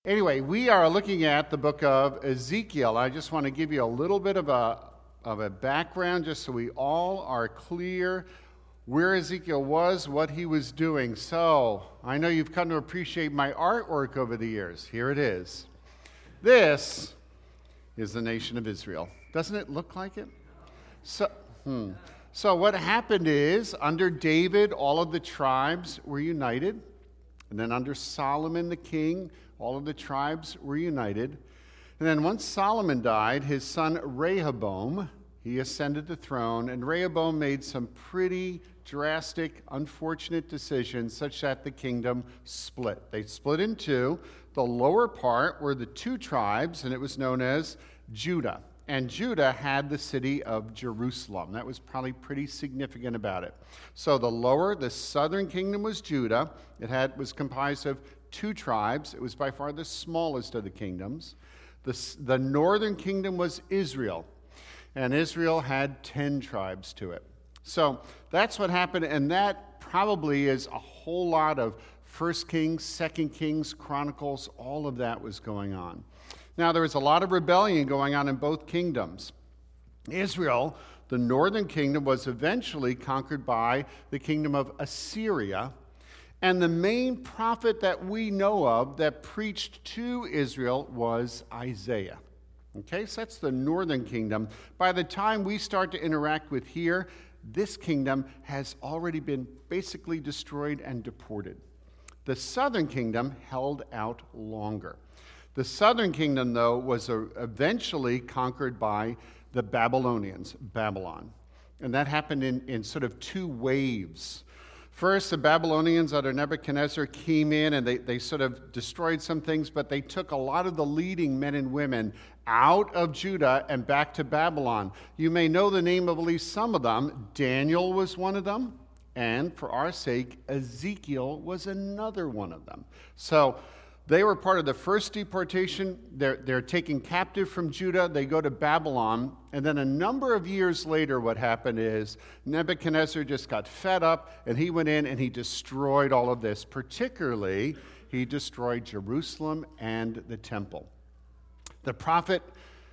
Anyway, we are looking at the book of Ezekiel. I just want to give you a little bit of a background just so we all are clear where Ezekiel was, what he was doing. So, I know you've come to appreciate my artwork over the years. Here it is. This is the nation of Israel. Doesn't it look like it? So what happened is, under David, all of the tribes were united. And then under Solomon the king, all of the tribes were united. And then once Solomon died, his son Rehoboam, he ascended the throne. And Rehoboam made some pretty drastic, unfortunate decisions such that the kingdom split. They split in two. The lower part were the two tribes, and it was known as Judah. And Judah had the city of Jerusalem. That was probably pretty significant about it. So the southern kingdom was Judah. It was comprised of two tribes. It was by far the smallest of the kingdoms. The northern kingdom was Israel. And Israel had 10 tribes to it. So that's what happened. And that probably is a whole lot of 1 Kings, 2 Kings, Chronicles. All of that was going on. Now, there was a lot of rebellion going on in both kingdoms. Israel, the northern kingdom, was eventually conquered by the kingdom of Assyria. And the main prophet that we know of that preached to Israel was Isaiah. Okay, so that's the northern kingdom. By the time we start to interact with here, this kingdom has already been basically destroyed and deported. The southern kingdom held out longer. The southern kingdom, though, was eventually conquered by the Babylonians, Babylon. And that happened in sort of two waves. First, the Babylonians under Nebuchadnezzar came in and they sort of destroyed some things, but they took a lot of the leading men and women out of Judah and back to Babylon. You may know the name of at least some of them. Daniel was one of them, and for our sake, Ezekiel was another one of them. So they were part of the first deportation. They're taken captive from Judah. They go to Babylon. And then a number of years later, what happened is Nebuchadnezzar just got fed up, and he went in and he destroyed all of this. Particularly, he destroyed Jerusalem and the temple. The prophet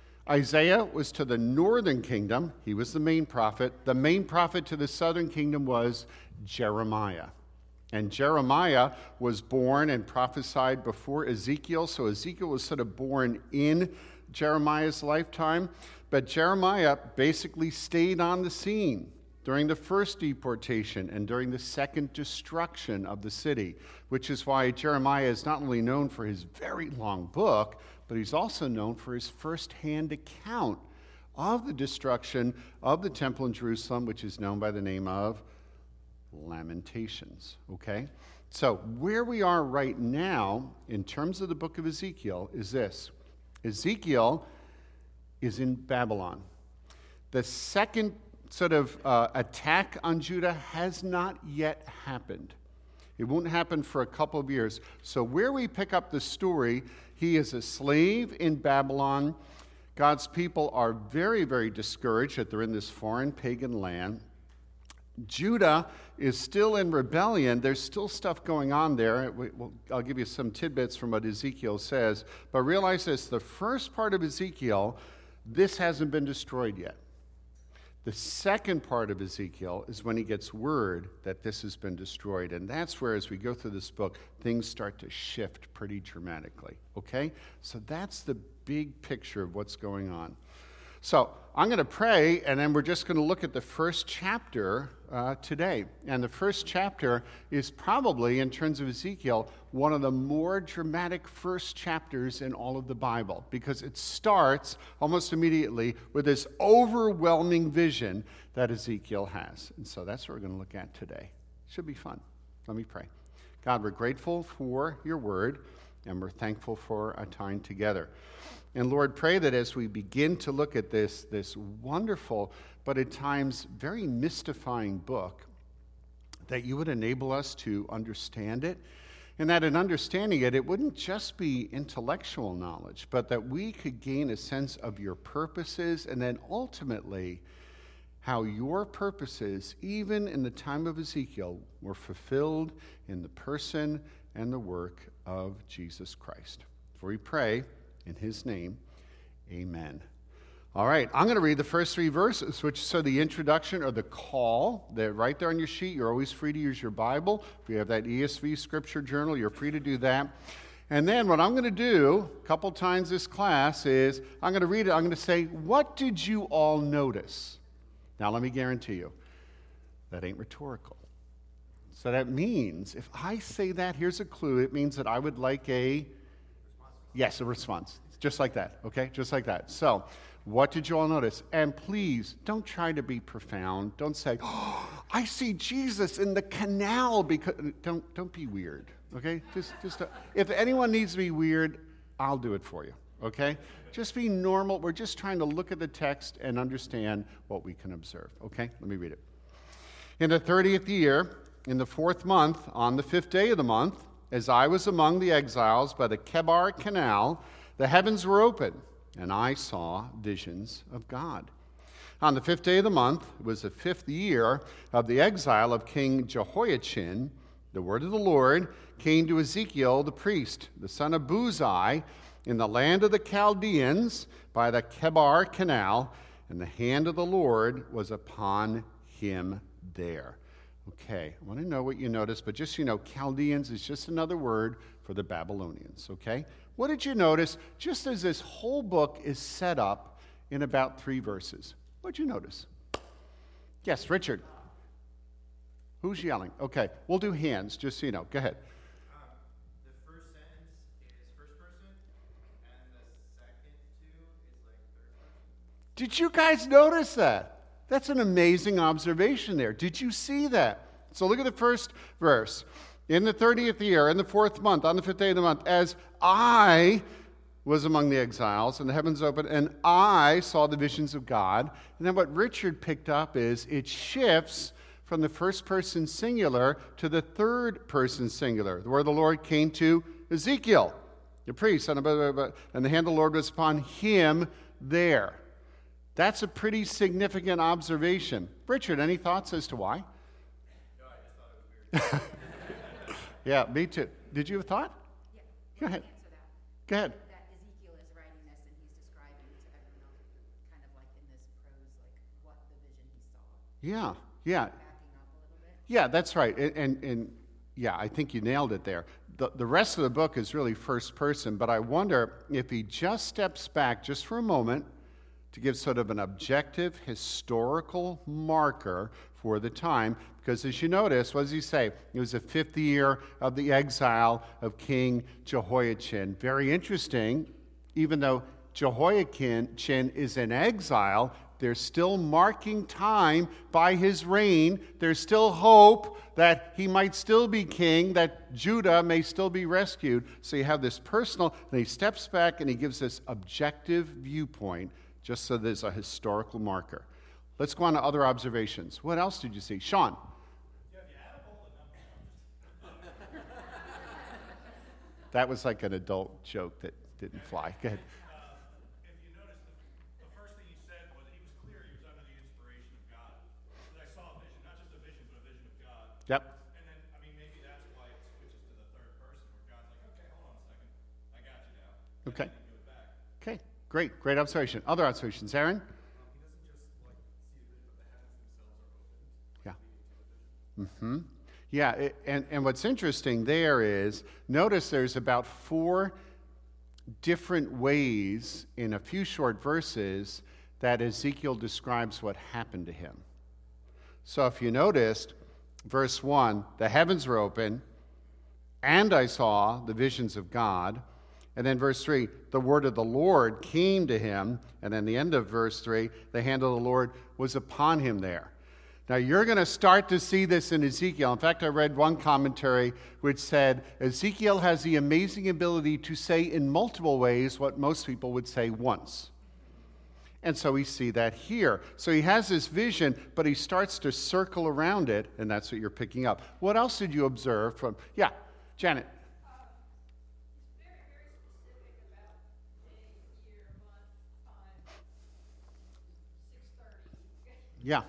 Isaiah was to the northern kingdom. He was the main prophet. The main prophet to the southern kingdom was Jeremiah. And Jeremiah was born and prophesied before Ezekiel, so Ezekiel was sort of born in Jeremiah's lifetime. But Jeremiah basically stayed on the scene during the first deportation and during the second destruction of the city, which is why Jeremiah is not only known for his very long book, but he's also known for his first-hand account of the destruction of the temple in Jerusalem, which is known by the name of Lamentations, okay? So where we are right now in terms of the book of Ezekiel is this. Ezekiel is in Babylon. The second sort of attack on Judah has not yet happened. It won't happen for a couple of years. So where we pick up the story, he is a slave in Babylon. God's people are very, very discouraged that they're in this foreign pagan land. Judah is still in rebellion. There's still stuff going on there. I'll give you some tidbits from what Ezekiel says. But realize this, the first part of Ezekiel, this hasn't been destroyed yet. The second part of Ezekiel is when he gets word that this has been destroyed. And that's where, as we go through this book, things start to shift pretty dramatically. Okay? So that's the big picture of what's going on. So I'm going to pray, and then we're just going to look at the first chapter today. And the first chapter is probably, in terms of Ezekiel, one of the more dramatic first chapters in all of the Bible, because it starts almost immediately with this overwhelming vision that Ezekiel has. And so that's what we're going to look at today. Should be fun. Let me pray. God, we're grateful for your word, and we're thankful for our time together. And Lord, pray that as we begin to look at this wonderful, but at times very mystifying book, that you would enable us to understand it, and that in understanding it, it wouldn't just be intellectual knowledge, but that we could gain a sense of your purposes, and then ultimately how your purposes, even in the time of Ezekiel, were fulfilled in the person and the work of Jesus Christ. For we pray in his name, amen. All right, I'm going to read the first 3 verses, which so the introduction or the call. They're right there on your sheet. You're always free to use your Bible. If you have that ESV scripture journal, you're free to do that. And then what I'm going to do a couple times this class is I'm going to read it. I'm going to say, what did you all notice? Now, let me guarantee you, that ain't rhetorical. So that means if I say that, here's a clue. It means that I would like a response. Just like that, okay? Just like that. So, what did you all notice? And please, don't try to be profound. Don't say, oh, I see Jesus in the canal, because don't be weird, okay? Just if anyone needs to be weird, I'll do it for you, okay? Just be normal. We're just trying to look at the text and understand what we can observe, okay? Let me read it. In the 30th year, in the 4th month, on the 5th day of the month, as I was among the exiles by the Kebar Canal, the heavens were open, and I saw visions of God. On the 5th day of the month, it was the 5th year of the exile of King Jehoiachin, the word of the Lord came to Ezekiel the priest, the son of Buzi, in the land of the Chaldeans by the Kebar Canal, and the hand of the Lord was upon him there. Okay, I want to know what you noticed, but just so you know, Chaldeans is just another word for the Babylonians, okay? What did you notice just as this whole book is set up in about 3 verses? What did you notice? Yes, Richard. Who's yelling? Okay, we'll do hands, just so you know. Go ahead. The first sentence is first person, and the second 2 is like third person. Did you guys notice that? That's an amazing observation there. Did you see that? So look at the first verse. In the 30th year, in the 4th month, on the 5th day of the month, as I was among the exiles, and the heavens opened, and I saw the visions of God. And then what Richard picked up is it shifts from the first person singular to the third person singular. The word of the Lord came to Ezekiel, the priest, and the hand of the Lord was upon him there. That's a pretty significant observation. Richard, any thoughts as to why? No, I just thought it was weird. Yeah, me too. Did you have a thought? Yeah. Go ahead. Answer that. Go ahead. That Ezekiel is writing this and he's describing to everyone else, kind of like in this prose, like what the vision he saw. Yeah. Backing up a little bit. Yeah, that's right. And yeah, I think you nailed it there. The rest of the book is really first person, but I wonder if he just steps back just for a moment to give sort of an objective historical marker for the time, because as you notice, what does he say? It was the 5th year of the exile of King Jehoiachin. Very interesting, even though Jehoiachin is in exile, they're still marking time by his reign. There's still hope that he might still be king, that Judah may still be rescued. So you have this personal, and he steps back and he gives this objective viewpoint, just so there's a historical marker. Let's go on to other observations. What else did you see? Sean? Yeah, if you add up all the numbers, That was like an adult joke that didn't fly. Go ahead. if you notice, the first thing he said was that he was clear he was under the inspiration of God. That I saw a vision, not just a vision, but a vision of God. Yep. And then, I mean, maybe that's why it switches to the third person, where God's like, okay, hold on a second, I got you now. Okay. And you do it back. Okay, great observation. Other observations, Aaron? He doesn't just like see a vision, but the heavens themselves are open. Yeah. Leading to the vision. Mm-hmm. Yeah, and what's interesting there is, notice there's about 4 different ways in a few short verses that Ezekiel describes what happened to him. So if you noticed, verse 1, the heavens were open, and I saw the visions of God. And then verse 3, the word of the Lord came to him. And then the end of verse 3, the hand of the Lord was upon him there. Now, you're going to start to see this in Ezekiel. In fact, I read one commentary which said Ezekiel has the amazing ability to say in multiple ways what most people would say once. And so we see that here. So he has this vision, but he starts to circle around it, and that's what you're picking up. What else did you observe from... Yeah, Janet. Yeah.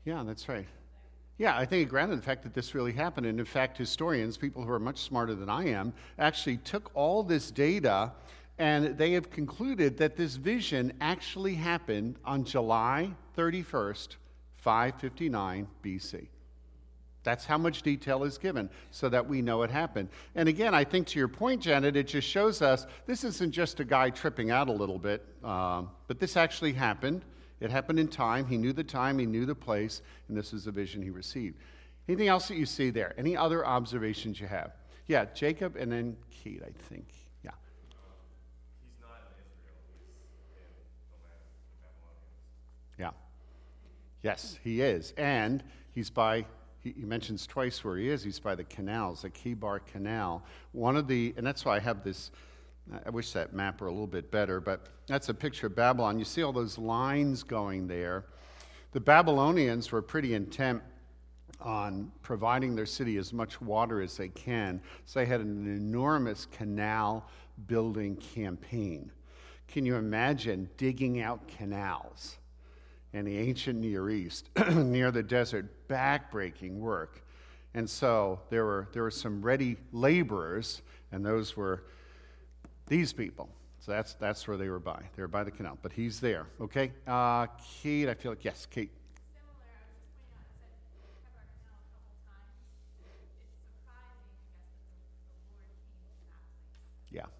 Yeah, that's right. Yeah, I think it grounded the fact that this really happened. And in fact, historians, people who are much smarter than I am, actually took all this data and they have concluded that this vision actually happened on July 31st, 559 BC. That's how much detail is given so that we know it happened. And again, I think to your point, Janet, it just shows us this isn't just a guy tripping out a little bit, but this actually happened. It happened in time. He knew the time, he knew the place, and this is the vision he received. Anything else that you see there? Any other observations you have? Yeah, Jacob and then Kate, I think. Yeah. He's not in Israel. He's in the land of the Babylonians. Yeah. Yes, he is. And he's by, he mentions twice where he is. He's by the canals, the Kibar Canal. And that's why I have this, I wish that map were a little bit better, but that's a picture of Babylon. You see all those lines going there. The Babylonians were pretty intent on providing their city as much water as they can. So they had an enormous canal building campaign. Can you imagine digging out canals in the ancient Near East near the desert? Backbreaking work. And so there were some ready laborers, and those were these people. So that's where they were by. They were by the canal. But he's there. Okay? Kate, I feel like, yes, Kate. Similar, I was just pointing out, it said Kebra Canal the whole time. It's surprising, I guess, that the Lord came to that place. Yeah.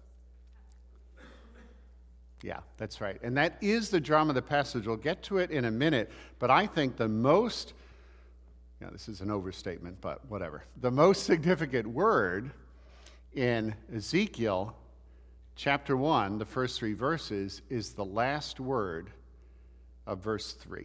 Yeah, that's right. And that is the drama of the passage. We'll get to it in a minute. But I think the most, this is an overstatement, but whatever. The most significant word in Ezekiel chapter 1, the first 3 verses, is the last word of verse 3.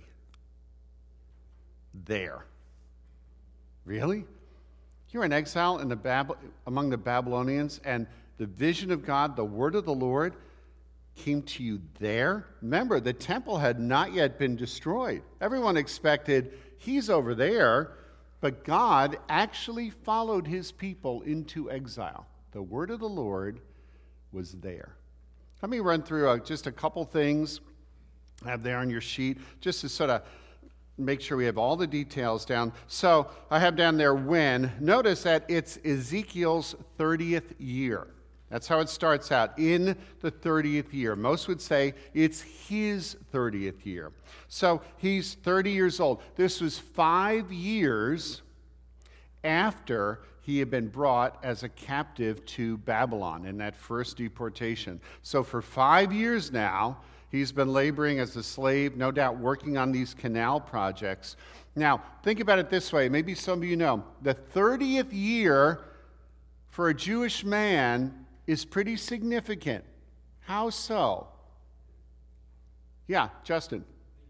There. Really? You're in exile among the Babylonians, and the vision of God, the word of the Lord, came to you there? Remember, the temple had not yet been destroyed. Everyone expected he's over there, but God actually followed his people into exile. The word of the Lord was there. Let me run through just a couple things I have there on your sheet, just to sort of make sure we have all the details down. So I have down there when. Notice that it's Ezekiel's 30th year. That's how it starts out, in the 30th year. Most would say it's his 30th year. So he's 30 years old. This was 5 years after he had been brought as a captive to Babylon in that first deportation. So for 5 years now, he's been laboring as a slave, no doubt working on these canal projects. Now, think about it this way. Maybe some of you know. The 30th year for a Jewish man is pretty significant. How so? Yeah, Justin.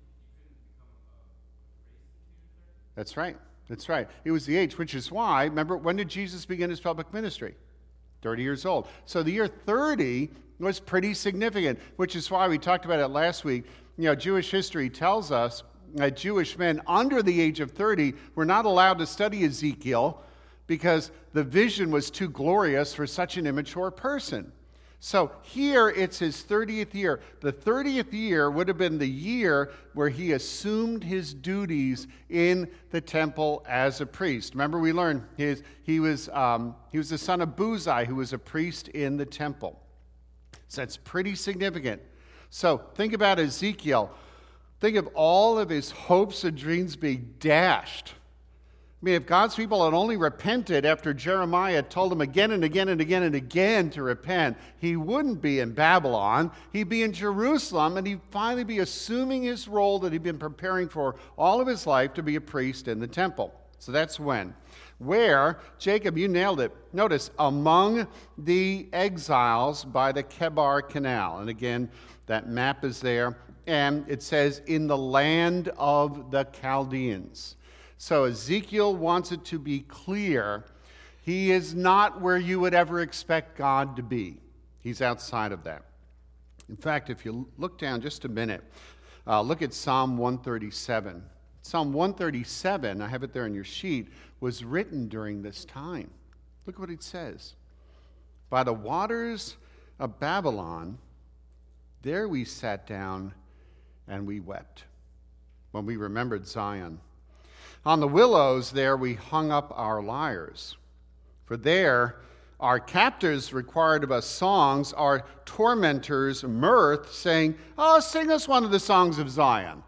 That's right. That's right. It was the age, which is why, remember, when did Jesus begin his public ministry? 30 years old. So the year 30 was pretty significant, which is why we talked about it last week. Jewish history tells us that Jewish men under the age of 30 were not allowed to study Ezekiel because the vision was too glorious for such an immature person. So here it's his 30th year. The 30th year would have been the year where he assumed his duties in the temple as a priest. Remember, we learned he was the son of Buzai, who was a priest in the temple. So that's pretty significant. So think about Ezekiel. Think of all of his hopes and dreams being dashed. I mean, if God's people had only repented after Jeremiah told them again and again and again and again to repent, he wouldn't be in Babylon. He'd be in Jerusalem, and he'd finally be assuming his role that he'd been preparing for all of his life to be a priest in the temple. So that's when. Where, Jacob, you nailed it. Notice, among the exiles by the Kebar Canal. And again, that map is there. And it says, in the land of the Chaldeans. So Ezekiel wants it to be clear, he is not where you would ever expect God to be. He's outside of that. In fact, if you look down just a minute, look at Psalm 137. Psalm 137, I have it there on your sheet, was written during this time. Look what it says. By the waters of Babylon, there we sat down and we wept when we remembered Zion. On the willows there we hung up our lyres. For there our captors required of us songs, our tormentors mirth, saying, "Oh, sing us one of the songs of Zion."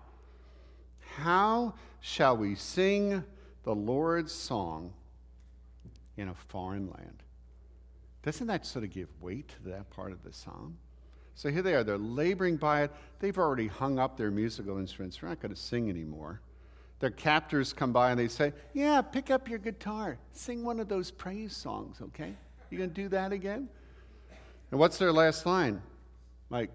How shall we sing the Lord's song in a foreign land? Doesn't that sort of give weight to that part of the psalm? So here they are, they're laboring by it. They've already hung up their musical instruments. They're not going to sing anymore. Their captors come by and they say, "Yeah, pick up your guitar. Sing one of those praise songs, okay? You going to do that again?" And what's their last line? Like,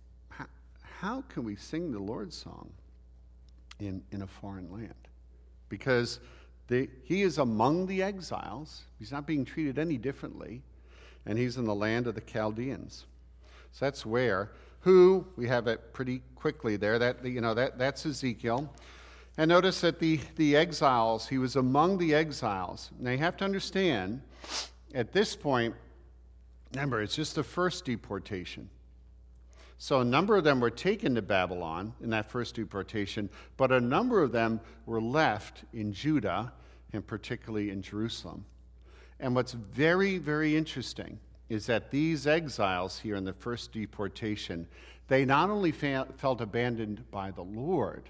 how can we sing the Lord's song in a foreign land? Because he is among the exiles. He's not being treated any differently. And he's in the land of the Chaldeans. So that's where, who, we have it pretty quickly there. That's Ezekiel. And notice that the exiles, he was among the exiles. Now you have to understand, at this point, remember, it's just the first deportation. So a number of them were taken to Babylon in that first deportation, but a number of them were left in Judah, and particularly in Jerusalem. And what's very, very interesting is that these exiles here in the first deportation, they not only felt abandoned by the Lord,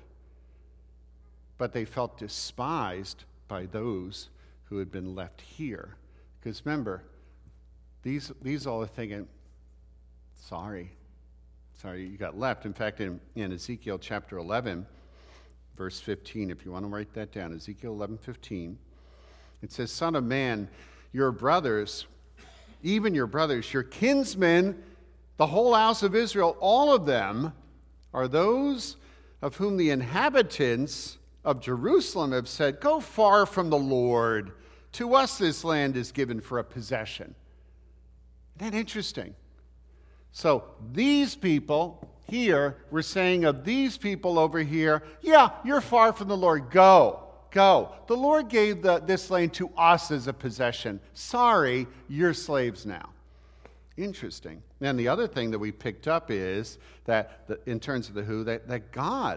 but they felt despised by those who had been left here. Because remember, these all are thinking, sorry, you got left. In fact, in Ezekiel chapter 11, verse 15, if you want to write that down, Ezekiel 11:15, it says, "Son of man, your brothers, even your brothers, your kinsmen, the whole house of Israel, all of them are those of whom the inhabitants of Jerusalem have said, 'Go far from the Lord. To us this land is given for a possession.'" Isn't that interesting? So these people here, we're saying of these people over here, "Yeah, you're far from the Lord. Go. The Lord gave this land to us as a possession. Sorry, you're slaves now." Interesting. And the other thing that we picked up is that in terms of the who, that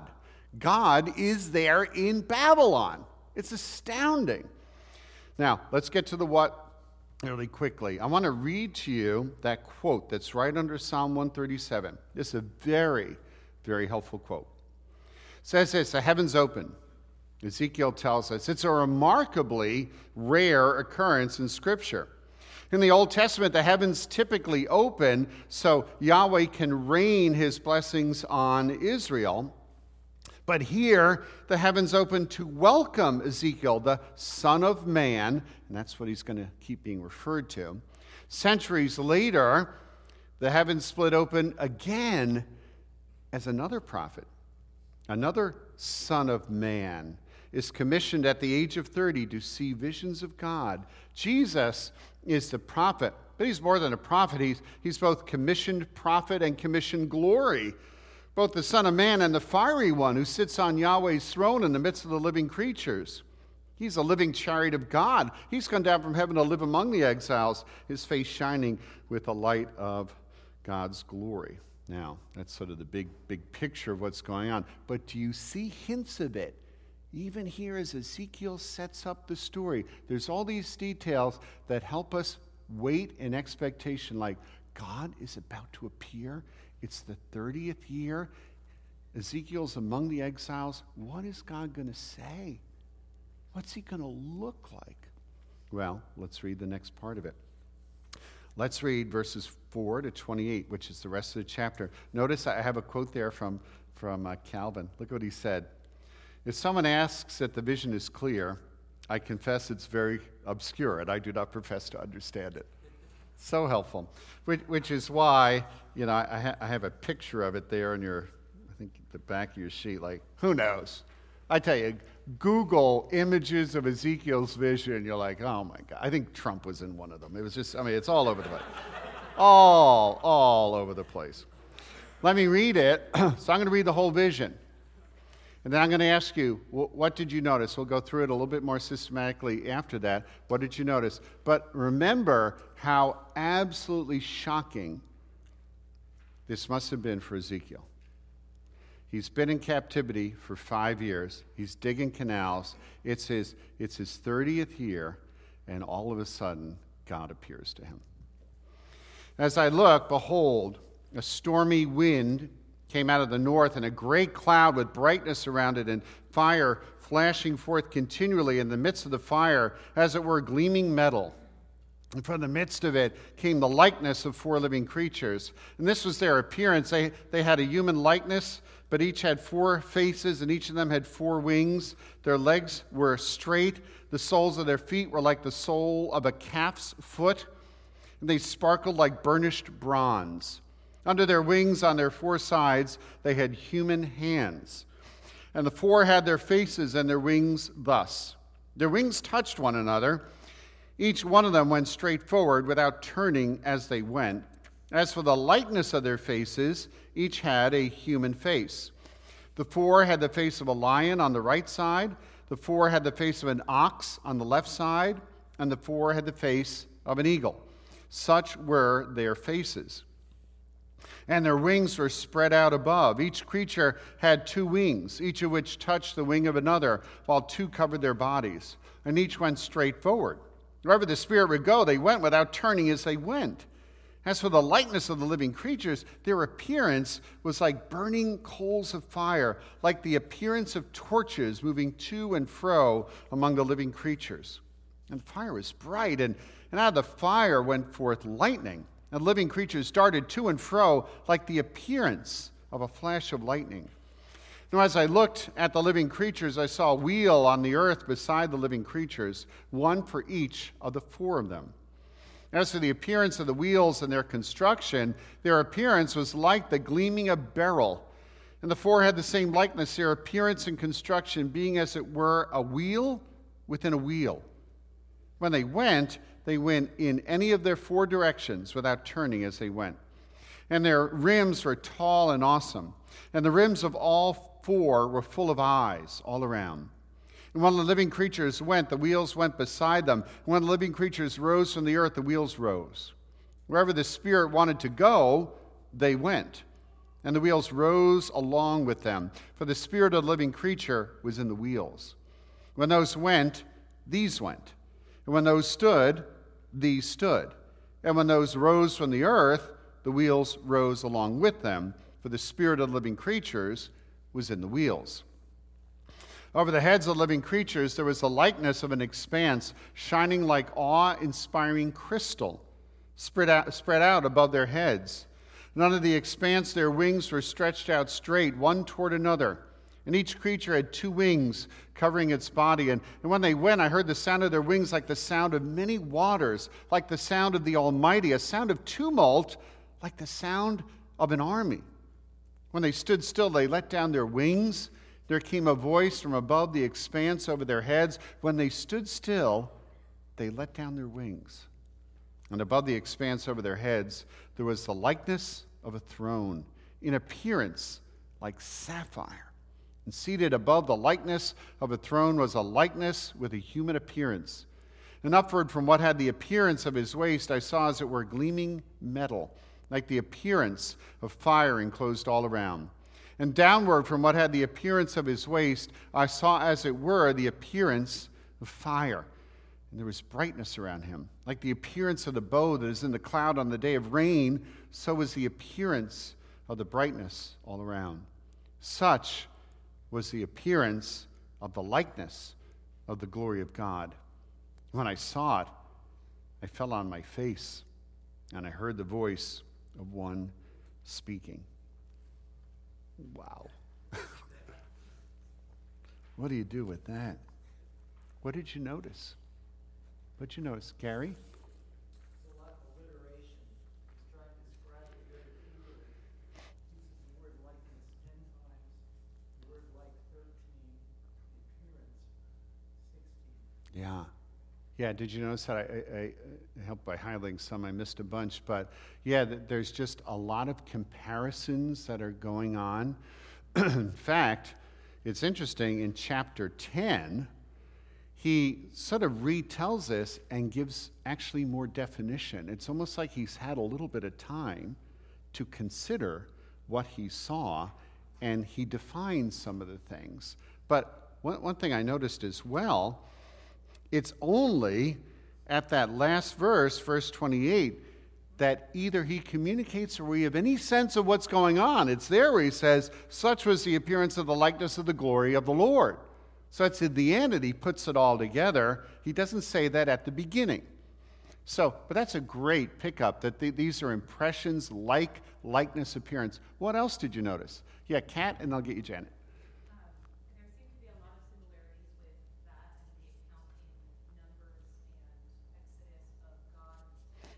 God is there in Babylon. It's astounding. Now, let's get to the what really quickly. I want to read to you that quote that's right under Psalm 137. This is a very, very helpful quote. It says this: "The heavens open." Ezekiel tells us it's a remarkably rare occurrence in Scripture. In the Old Testament, the heavens typically open so Yahweh can rain his blessings on Israel. But here, the heavens open to welcome Ezekiel, the Son of Man, and that's what he's going to keep being referred to. Centuries later, the heavens split open again as another prophet, another Son of Man, is commissioned at the age of 30 to see visions of God. Jesus is the prophet, but he's more than a prophet. He's both commissioned prophet and commissioned glory. Both the Son of Man and the fiery one who sits on Yahweh's throne in the midst of the living creatures. He's a living chariot of God. He's come down from heaven to live among the exiles, his face shining with the light of God's glory. Now, that's sort of the big picture of what's going on. But do you see hints of it? Even here as Ezekiel sets up the story, there's all these details that help us wait in expectation, like God is about to appear. It's the 30th year. Ezekiel's among the exiles. What is God going to say? What's he going to look like? Well, let's read the next part of it. Let's read verses 4 to 28, which is the rest of the chapter. Notice I have a quote there from Calvin. Look what he said. "If someone asks that the vision is clear, I confess it's very obscure, and I do not profess to understand it." So helpful. Which is why, I have a picture of it there in the back of your sheet. Like, who knows? I tell you, Google images of Ezekiel's vision, you're like, oh my God. I think Trump was in one of them. It was just, it's all over the place. all over the place. Let me read it. So I'm going to read the whole vision. And then I'm going to ask you, what did you notice? We'll go through it a little bit more systematically after that. What did you notice? But remember how absolutely shocking this must have been for Ezekiel. He's been in captivity for 5 years. He's digging canals. It's his 30th year, and all of a sudden, God appears to him. As I look, behold, a stormy wind came out of the north, and a great cloud with brightness around it, and fire flashing forth continually in the midst of the fire, as it were gleaming metal. And from the midst of it came the likeness of 4 living creatures. And this was their appearance. They had a human likeness, but each had 4 faces, and each of them had 4 wings. Their legs were straight. The soles of their feet were like the sole of a calf's foot. And they sparkled like burnished bronze. Under their wings, on their 4 sides, they had human hands. And the 4 had their faces and their wings thus. Their wings touched one another. Each one of them went straight forward without turning as they went. As for the likeness of their faces, each had a human face. The 4 had the face of a lion on the right side, the 4 had the face of an ox on the left side, and the 4 had the face of an eagle. Such were their faces. And their wings were spread out above. Each creature had 2 wings, each of which touched the wing of another, while 2 covered their bodies. And each went straight forward. Wherever the Spirit would go, they went without turning as they went. As for the likeness of the living creatures, their appearance was like burning coals of fire, like the appearance of torches moving to and fro among the living creatures. And the fire was bright, and out of the fire went forth lightning. And living creatures darted to and fro like the appearance of a flash of lightning. Now, as I looked at the living creatures, I saw a wheel on the earth beside the living creatures, one for each of the 4 of them. As for the appearance of the wheels and their construction, their appearance was like the gleaming of a beryl. And the 4 had the same likeness, their appearance and construction being as it were a wheel within a wheel. When they went in any of their 4 directions without turning as they went. And their rims were tall and awesome. And the rims of all 4 were full of eyes all around. And when the living creatures went, the wheels went beside them. And when the living creatures rose from the earth, the wheels rose. Wherever the Spirit wanted to go, they went. And the wheels rose along with them, for the spirit of the living creature was in the wheels. When those went, these went. And when those stood, these stood. And when those rose from the earth, the wheels rose along with them, for the spirit of the living creatures was in the wheels. Over the heads of living creatures there was the likeness of an expanse shining like awe-inspiring crystal spread out above their heads. And under the expanse their wings were stretched out straight, one toward another. And each creature had 2 wings covering its body. And when they went, I heard the sound of their wings like the sound of many waters, like the sound of the Almighty, a sound of tumult, like the sound of an army. When they stood still, they let down their wings. There came a voice from above the expanse over their heads. When they stood still, they let down their wings. And above the expanse over their heads, there was the likeness of a throne, in appearance like sapphire. And seated above the likeness of a throne was a likeness with a human appearance. And upward from what had the appearance of his waist, I saw as it were gleaming metal, like the appearance of fire enclosed all around. And downward from what had the appearance of his waist, I saw as it were the appearance of fire. And there was brightness around him, like the appearance of the bow that is in the cloud on the day of rain, so was the appearance of the brightness all around. Such was the appearance of the likeness of the glory of God. When I saw it, I fell on my face, and I heard the voice of one speaking. Wow. What do you do with that? What did you notice? What did you notice, Gary? There's a lot of alliteration. He's trying to describe it very clearly. He uses the word likeness 10 times, the word like 13, the appearance 16. Yeah. Yeah, did you notice that I helped by highlighting some? I missed a bunch. But yeah, there's just a lot of comparisons that are going on. In fact, it's interesting, in chapter 10, he sort of retells this and gives actually more definition. It's almost like he's had a little bit of time to consider what he saw, and he defines some of the things. But one thing I noticed as well, it's only at that last verse, verse 28, that either he communicates or we have any sense of what's going on. It's there where he says, such was the appearance of the likeness of the glory of the Lord. So it's at the end that he puts it all together. He doesn't say that at the beginning. So, but that's a great pickup, that these are impressions, likeness, appearance. What else did you notice? Yeah, Kat, and I'll get you Janet. There seem to be a lot of similarities with that and the account in Numbers and Exodus of God being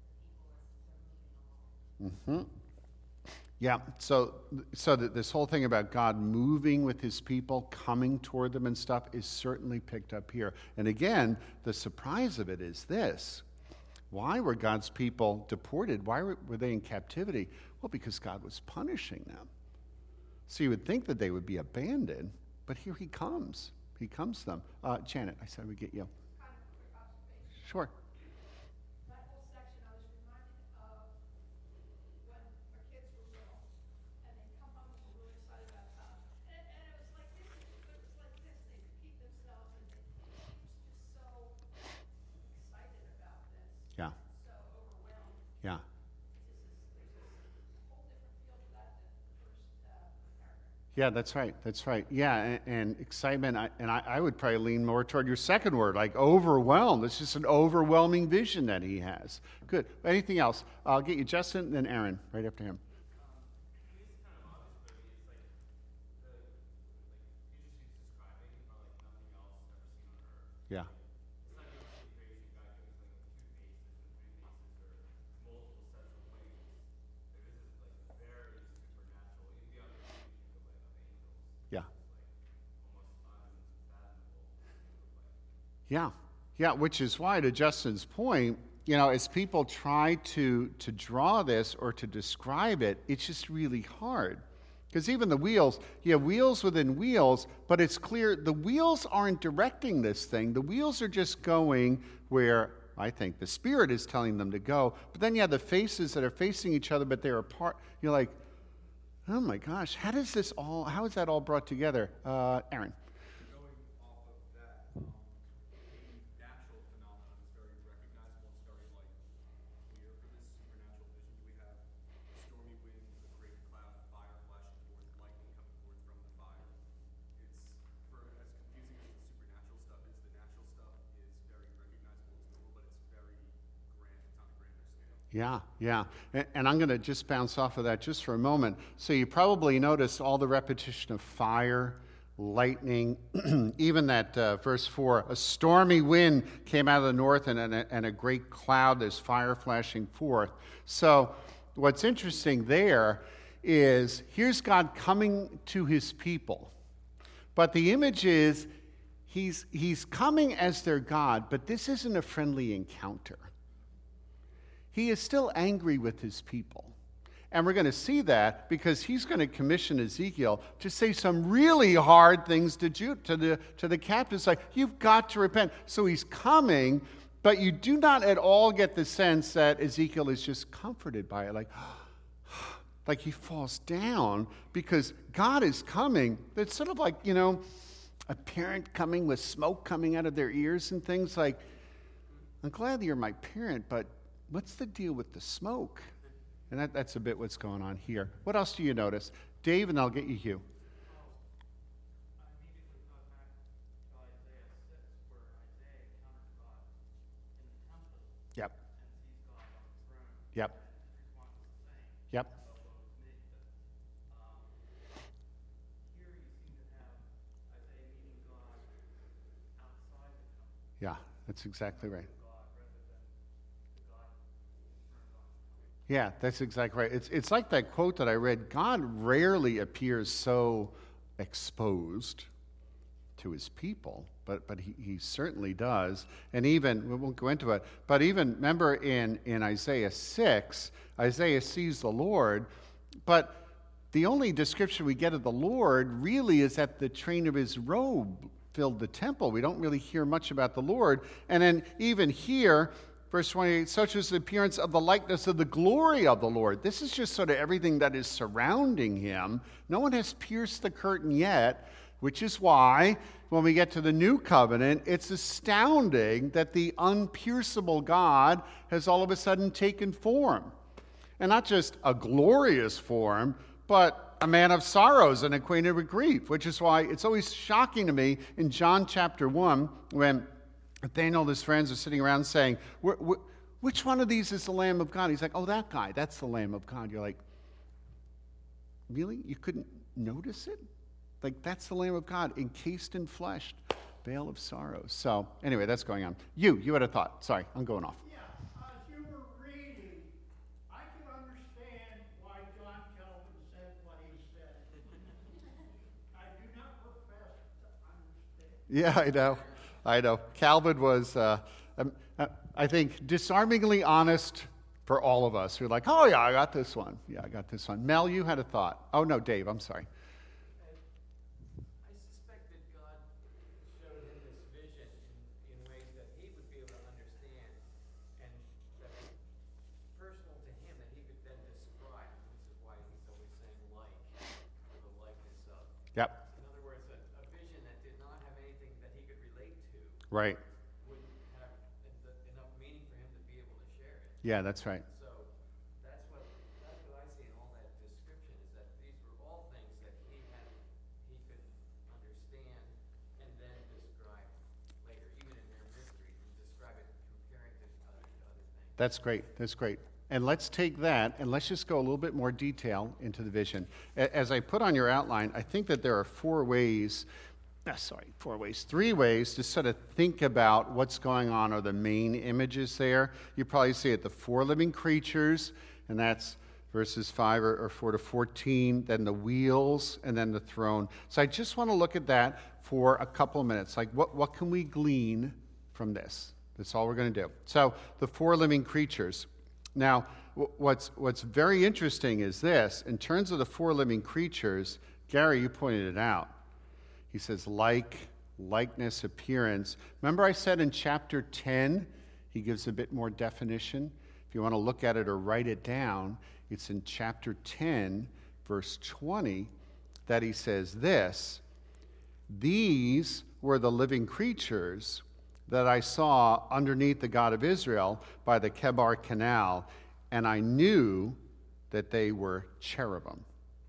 with the people as they're moving along. Yeah, so that this whole thing about God moving with his people, coming toward them and stuff is certainly picked up here. And again, the surprise of it is this. Why were God's people deported? Why were they in captivity? Well, because God was punishing them. So you would think that they would be abandoned, but here he comes. He comes to them. Janet, I said we'd get you. Kind of a quick observation. Sure. That whole section, I was reminded of when our kids were little, and they'd come home and were really excited about God. And it was like this, they repeat themselves, and they was just so excited about this, Yeah, so overwhelmed. yeah. There's this whole different feel to that than the first paragraph. Yeah, that's right. That's right. Yeah, and excitement. I would probably lean more toward your second word, like overwhelmed. It's just an overwhelming vision that he has. Good. Anything else? I'll get you Justin, then Aaron, right after him. It's kind of obvious, but it's like the future she's describing are like nothing else ever seen on Earth. Yeah, It's not just the creation God gives like two faces and three faces or multiple sets of wings. Like this is like very supernatural, even beyond the reach of angels. yeah, Almost unfathomable. yeah, yeah. Which is why, to Justin's point, you know, as people try to draw this or to describe it, it's just really hard. Because even the wheels, you have wheels within wheels, but it's clear the wheels aren't directing this thing. The wheels are just going where I think the Spirit is telling them to go. But then you have the faces that are facing each other, but they're apart. You're like, oh my gosh, how is that all brought together? Aaron. Going off of that, the natural phenomenon is very recognizable. It's very clear for this supernatural vision. We have a stormy wind, a great cloud, fire flashing forth, lightning coming forth from the fire. It's for as confusing as the supernatural stuff is. The natural stuff is very recognizable. It's normal, but it's very grand. It's on a grander scale. Yeah, yeah. And I'm going to just bounce off of that just for a moment. So you probably noticed all the repetition of fire, lightning, even that verse 4, a stormy wind came out of the north and a great cloud, there's fire flashing forth. So what's interesting there is here's God coming to his people. But the image is he's coming as their God, but this isn't a friendly encounter. He is still angry with his people. And we're going to see that because he's going to commission Ezekiel to say some really hard things to the captives, like, you've got to repent. So he's coming, but you do not at all get the sense that Ezekiel is just comforted by it, like he falls down because God is coming. It's sort of like, you know, a parent coming with smoke coming out of their ears and things like, I'm glad that you're my parent, but what's the deal with the smoke? And that's a bit what's going on here. What else do you notice? Dave, and I'll get you Hugh. I immediately thought back to Isaiah 6, where Isaiah encounters God in the temple Yep, and sees God on the throne. yep, And his response is the same. yep, Oh, woe is me. Here you seem to have Isaiah meeting God outside the temple. yeah, that's exactly right. God rather than the God who turned on him. Yeah, that's exactly right. It's like that quote that I read. God rarely appears so exposed to his people, but he certainly does. And even, we won't go into it, but even, remember in Isaiah 6, Isaiah sees the Lord, but the only description we get of the Lord really is that the train of his robe filled the temple. We don't really hear much about the Lord. And then even here, Verse 28, such is the appearance of the likeness of the glory of the Lord. This is just sort of everything that is surrounding him. No one has pierced the curtain yet, which is why when we get to the new covenant, it's astounding that the unpierceable God has all of a sudden taken form. And not just a glorious form, but a man of sorrows and acquainted with grief, which is why it's always shocking to me in John chapter 1 when Nathanael and his friends are sitting around saying, which one of these is the Lamb of God? He's like, oh, that guy, that's the Lamb of God. You're like, really? You couldn't notice it? Like, that's the Lamb of God, encased in flesh, veil of sorrows. So, anyway, that's going on. You had a thought. Sorry, I'm going off. Yeah, as you were reading, I can understand why John Calvin said what he said. I do not profess to understand. Yeah, I know. Calvin was, I think, disarmingly honest for all of us. Who are like, oh, yeah, I got this one. Yeah, I got this one. Mel, you had a thought. Oh, no, Dave, I'm sorry. I suspect that God showed him this vision in ways that he would be able to understand and that was personal to him that he could then describe. This is why he's always saying like, or the likeness of. Yep, In other words, a vision that did not have anything that he could relate to right. wouldn't have enough meaning for him to be able to share it. Yeah, that's right. So that's what I see in all that description is that these were all things that he could understand and then describe later, even in their mystery, and describe it comparing to other things. That's great. That's great. And let's take that and let's just go a little bit more detail into the vision. As I put on your outline, I think that there are three ways to sort of think about what's going on, or the main images there. You probably see it, the four living creatures, and that's verses 5 or 4 to 14, then the wheels, and then the throne. So I just want to look at that for a couple of minutes. Like, what can we glean from this? That's all we're going to do. So the four living creatures. Now, what's very interesting is this. In terms of the four living creatures, Gary, you pointed it out. He says likeness, appearance. Remember I said in chapter 10, he gives a bit more definition? If you want to look at it or write it down, it's in chapter 10, verse 20, that he says this: these were the living creatures that I saw underneath the God of Israel by the Kebar Canal, and I knew that they were cherubim.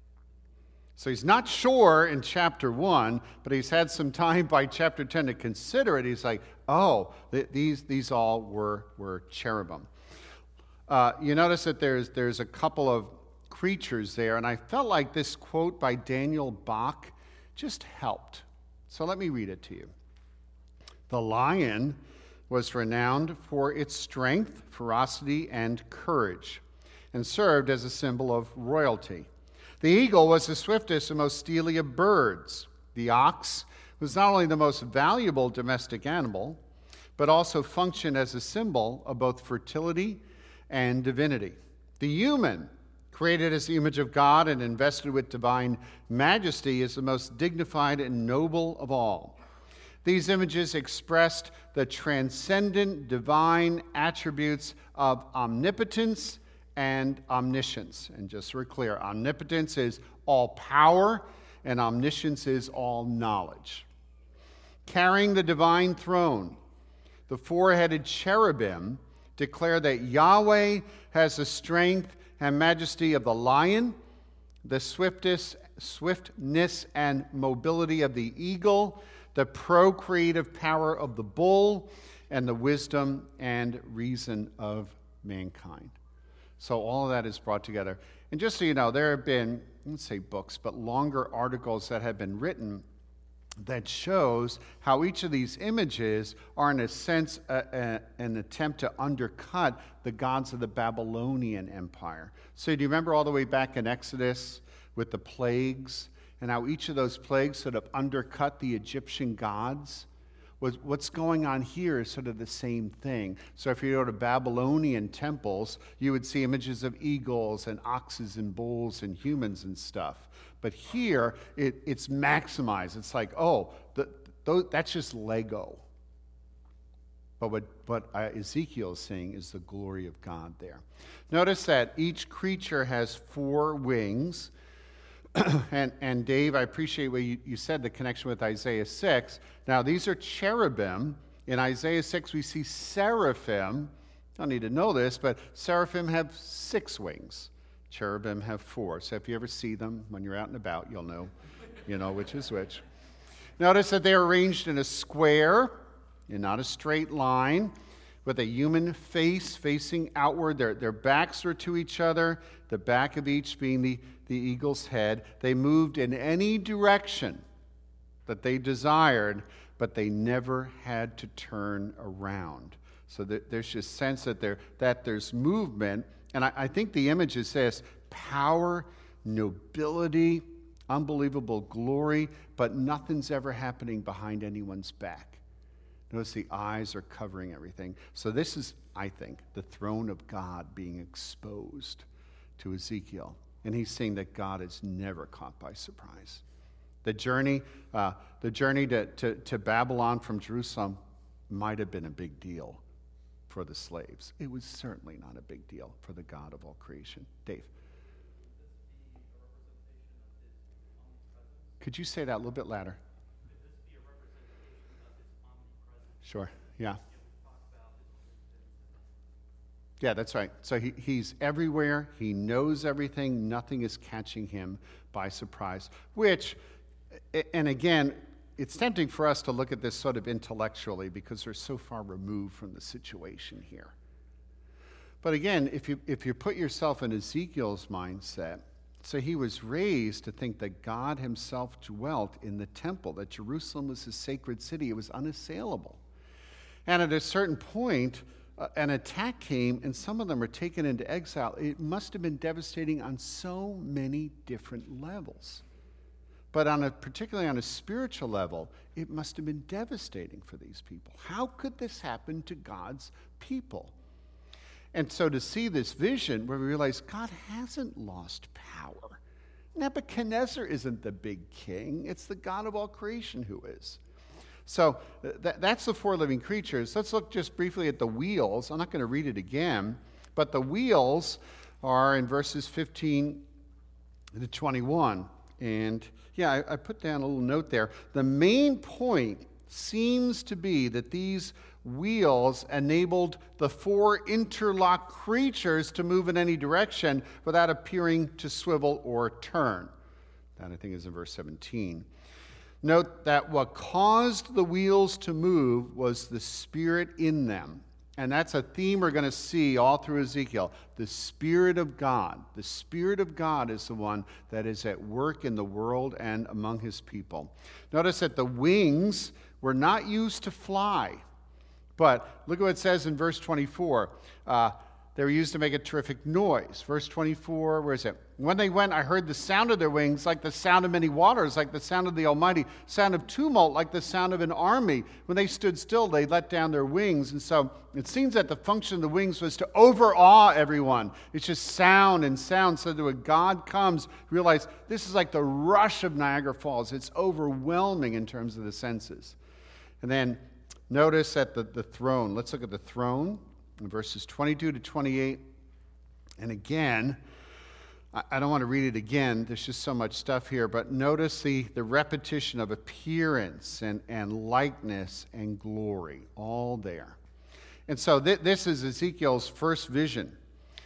So he's not sure in chapter 1, but he's had some time by chapter 10 to consider it. He's like, oh, these all were cherubim. You notice that there's a couple of creatures there, and I felt like this quote by Daniel Bach just helped. So let me read it to you. The lion was renowned for its strength, ferocity, and courage, and served as a symbol of royalty. The eagle was the swiftest and most steely of birds. The ox was not only the most valuable domestic animal, but also functioned as a symbol of both fertility and divinity. The human, created as the image of God and invested with divine majesty, is the most dignified and noble of all. These images expressed the transcendent divine attributes of omnipotence and omniscience. And just so we're clear, omnipotence is all power, and omniscience is all knowledge. Carrying the divine throne, the four-headed cherubim declare that Yahweh has the strength and majesty of the lion, the swiftness and mobility of the eagle, the procreative power of the bull, and the wisdom and reason of mankind. So all of that is brought together. And just so you know, there have been, let's say books, but longer articles that have been written that shows how each of these images are, in a sense, an attempt to undercut the gods of the Babylonian Empire. So do you remember all the way back in Exodus with the plagues, and how each of those plagues sort of undercut the Egyptian gods? What's going on here is sort of the same thing. So if you go to Babylonian temples, you would see images of eagles and oxes and bulls and humans and stuff. But here, it's maximized. It's like, that's just Lego. But what Ezekiel is seeing is the glory of God there. Notice that each creature has 4 wings. And Dave, I appreciate what you said, the connection with Isaiah 6. Now, these are cherubim. In Isaiah 6, we see seraphim. I don't need to know this, but seraphim have 6 wings. Cherubim have 4. So if you ever see them when you're out and about, you'll know, which is which. Notice that they are arranged in a square and not a straight line, with a human face facing outward. Their backs are to each other, the back of each being the eagle's head. They moved in any direction that they desired, but they never had to turn around. So there's just sense that there's movement. And I think the image is this: power, nobility, unbelievable glory, but nothing's ever happening behind anyone's back. Notice the eyes are covering everything. So this is, I think, the throne of God being exposed to Ezekiel. And he's saying that God is never caught by surprise. The journey to Babylon from Jerusalem might have been a big deal for the slaves. It was certainly not a big deal for the God of all creation. Dave. Could you say that a little bit louder? Sure, yeah. Yeah, that's right. So he's everywhere. He knows everything. Nothing is catching him by surprise. Which, and again, it's tempting for us to look at this sort of intellectually because we're so far removed from the situation here. But again, if you put yourself in Ezekiel's mindset, so he was raised to think that God himself dwelt in the temple, that Jerusalem was a sacred city. It was unassailable. And at a certain point, an attack came, and some of them were taken into exile. It must have been devastating on so many different levels. But particularly on a spiritual level, it must have been devastating for these people. How could this happen to God's people? And so to see this vision where we realize God hasn't lost power. Nebuchadnezzar isn't the big king. It's the God of all creation who is. So that's the 4 living creatures. Let's look just briefly at the wheels. I'm not going to read it again, but the wheels are in verses 15 to 21. And yeah, I put down a little note there. The main point seems to be that these wheels enabled the 4 interlocked creatures to move in any direction without appearing to swivel or turn. That, I think, is in verse 17. Note that what caused the wheels to move was the Spirit in them. And that's a theme we're going to see all through Ezekiel. The Spirit of God. The Spirit of God is the one that is at work in the world and among his people. Notice that the wings were not used to fly. But look at what it says in verse 24. They were used to make a terrific noise. Verse 24, where is it? When they went, I heard the sound of their wings like the sound of many waters, like the sound of the Almighty, sound of tumult, like the sound of an army. When they stood still, they let down their wings. And so it seems that the function of the wings was to overawe everyone. It's just sound and sound, so that when God comes, realize this is like the rush of Niagara Falls. It's overwhelming in terms of the senses. And then notice at the throne. Let's look at the throne. In verses 22 to 28, and again, I don't want to read it again. There's just so much stuff here, but notice the repetition of appearance and likeness and glory, all there. And so this is Ezekiel's first vision.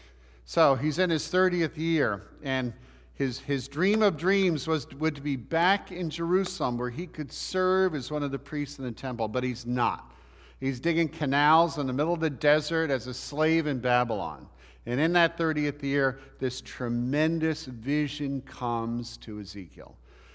So he's in his 30th year, and his dream of dreams would to be back in Jerusalem where he could serve as one of the priests in the temple, but he's not. He's digging canals in the middle of the desert as a slave in Babylon. And in that 30th year, this tremendous vision comes to Ezekiel.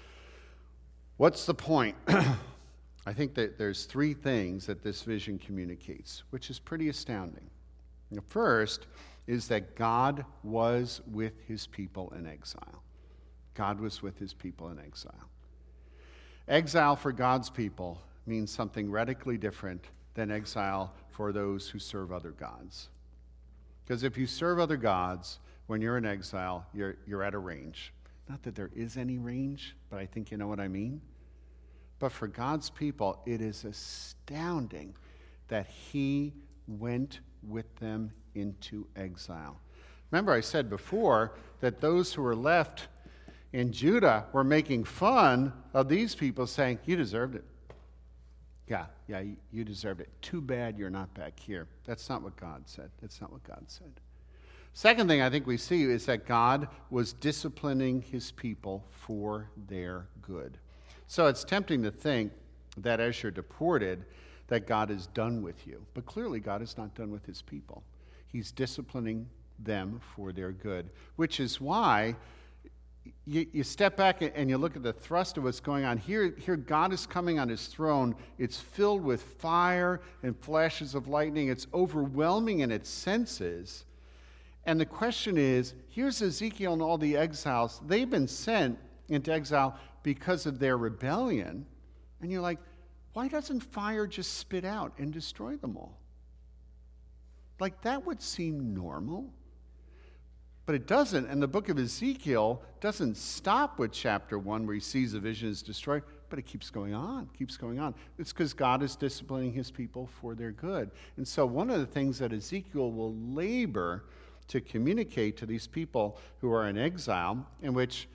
What's the point? I think that there's 3 things that this vision communicates, which is pretty astounding. The first is that God was with his people in exile. God was with his people in exile. Exile for God's people means something radically different than exile for those who serve other gods. Because if you serve other gods, when you're in exile, you're at a range. Not that there is any range, but I think you know what I mean. But for God's people, it is astounding that he went with them into exile. Remember, I said before that those who were left in Judah were making fun of these people, saying, you deserved it. Yeah, you deserved it. Too bad you're not back here. That's not what God said. That's not what God said. Second thing I think we see is that God was disciplining his people for their good. So it's tempting to think that as you're deported, that God is done with you. But clearly God is not done with his people. He's disciplining them for their good, which is why you step back and you look at the thrust of what's going on. Here God is coming on his throne. It's filled with fire and flashes of lightning. It's overwhelming in its senses. And the question is, here's Ezekiel and all the exiles. They've been sent into exile because of their rebellion. And you're like, why doesn't fire just spit out and destroy them all? Like, that would seem normal. But it doesn't, and the book of Ezekiel doesn't stop with chapter 1 where he sees the vision is destroyed, but it keeps going on, keeps going on. It's because God is disciplining his people for their good. And so one of the things that Ezekiel will labor to communicate to these people who are in exile, in which,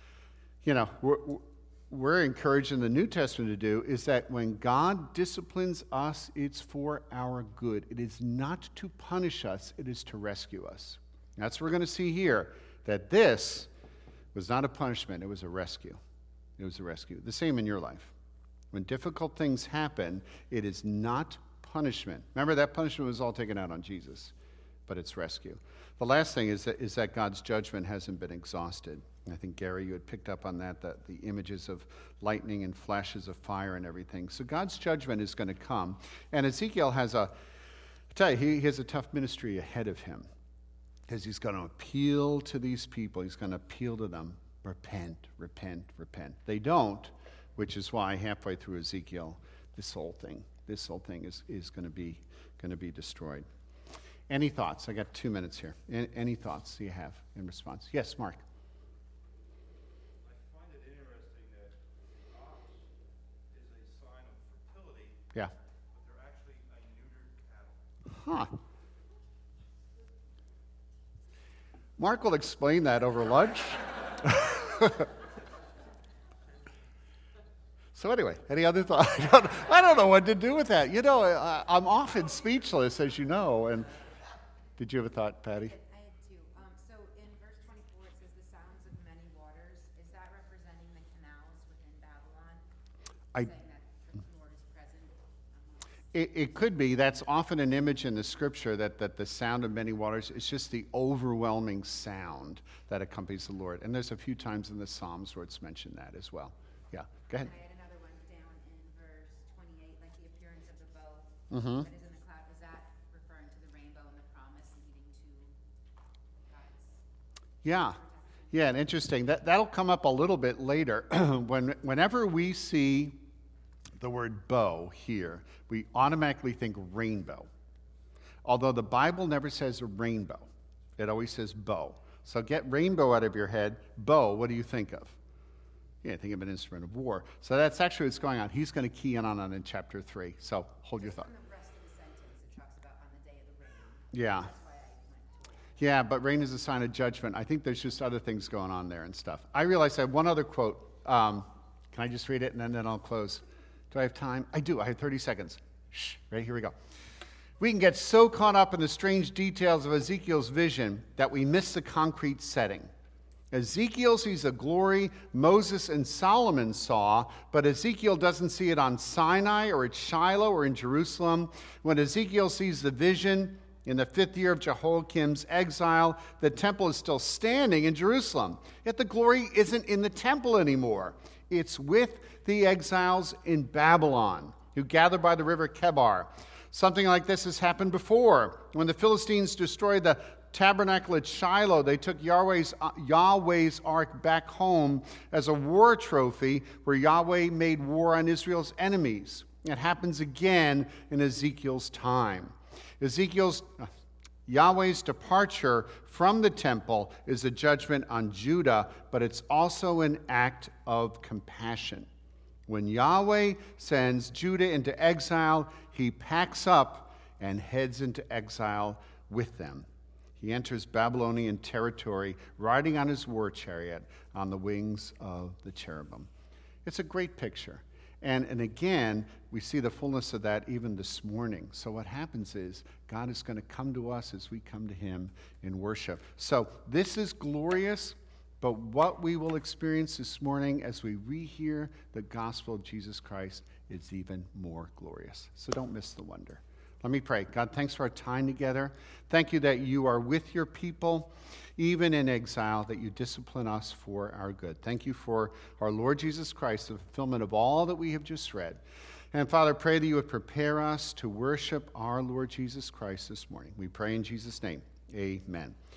we're encouraged in the New Testament to do, is that when God disciplines us, it's for our good. It is not to punish us, it is to rescue us. That's what we're going to see here, that this was not a punishment, it was a rescue. It was a rescue. The same in your life. When difficult things happen, it is not punishment. Remember, that punishment was all taken out on Jesus, but it's rescue. The last thing is that God's judgment hasn't been exhausted. I think, Gary, you had picked up on that the images of lightning and flashes of fire and everything. So God's judgment is going to come. And Ezekiel has he has a tough ministry ahead of him. Because he's going to appeal to these people. He's going to appeal to them. Repent, repent, repent. They don't, which is why halfway through Ezekiel, this whole thing is going to be destroyed. Any thoughts? I got 2 minutes here. Any thoughts you have in response? Yes, Mark. I find it interesting that the ox is a sign of fertility, Yeah. but they're actually a neutered cattle. Huh. Mark will explain that over lunch. So anyway, any other thoughts? I don't know what to do with that. I'm often speechless, as you know. And did you have a thought, Patty? I had two. So in verse 24, it says the sounds of many waters. Is that representing the canals within Babylon? Saying that the Lord is present amongst. It could be. That's often an image in the scripture that the sound of many waters is just the overwhelming sound that accompanies the Lord. And there's a few times in the Psalms where it's mentioned that as well. Yeah, go ahead. I had another one down in verse 28, like the appearance of the bow Mm-hmm. that is in the cloud. Is that referring to the rainbow and the promise leading to God's? Yeah, and interesting. That'll come up a little bit later. Whenever we see the word bow here, we automatically think rainbow. Although the Bible never says rainbow. It always says bow. So get rainbow out of your head. Bow, what do you think of? Yeah, think of an instrument of war. So that's actually what's going on. He's going to key in on it in chapter 3. So hold your thought. In the rest of the sentence, it talks about on the day of the rain. Yeah. That's why I went to it. Yeah, but rain is a sign of judgment. I think there's just other things going on there and stuff. I realize I have one other quote. Can I just read it and then I'll close? Do I have time? I do. I have 30 seconds. Shh. Right, here we go. We can get so caught up in the strange details of Ezekiel's vision that we miss the concrete setting. Ezekiel sees a glory Moses and Solomon saw, but Ezekiel doesn't see it on Sinai or at Shiloh or in Jerusalem. When Ezekiel sees the vision in the 5th year of Jehoiakim's exile, the temple is still standing in Jerusalem. Yet the glory isn't in the temple anymore. It's with the exiles in Babylon, who gather by the river Kebar. Something like this has happened before. When the Philistines destroyed the tabernacle at Shiloh, they took Yahweh's ark back home as a war trophy where Yahweh made war on Israel's enemies. It happens again in Ezekiel's time. Yahweh's departure from the temple is a judgment on Judah, but it's also an act of compassion. When Yahweh sends Judah into exile, he packs up and heads into exile with them. He enters Babylonian territory riding on his war chariot on the wings of the cherubim. It's a great picture. And again, we see the fullness of that even this morning. So what happens is God is going to come to us as we come to him in worship. So this is glorious, but what we will experience this morning as we rehear the gospel of Jesus Christ is even more glorious. So don't miss the wonder. Let me pray. God, thanks for our time together. Thank you that you are with your people, even in exile, that you discipline us for our good. Thank you for our Lord Jesus Christ, the fulfillment of all that we have just read. And Father, pray that you would prepare us to worship our Lord Jesus Christ this morning. We pray in Jesus' name. Amen.